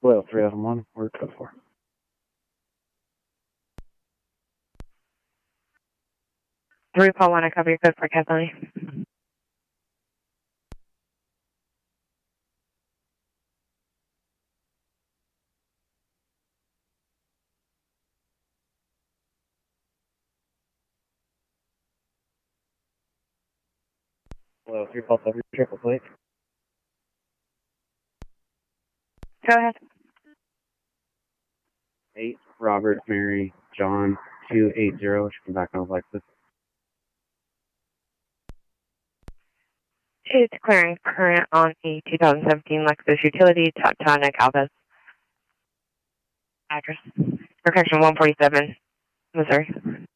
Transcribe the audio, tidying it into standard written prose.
Well, 3001, we're code 4. Three Paul 1, I cover your code for Kathleen. Well, 3 Paul 7, triple plate. Go ahead. 8, Robert, Mary, John, 280, should come back on Lexus. It's clearing current on the 2017 Lexus Utility Tonic Alvis. Address. Protection 147, Missouri.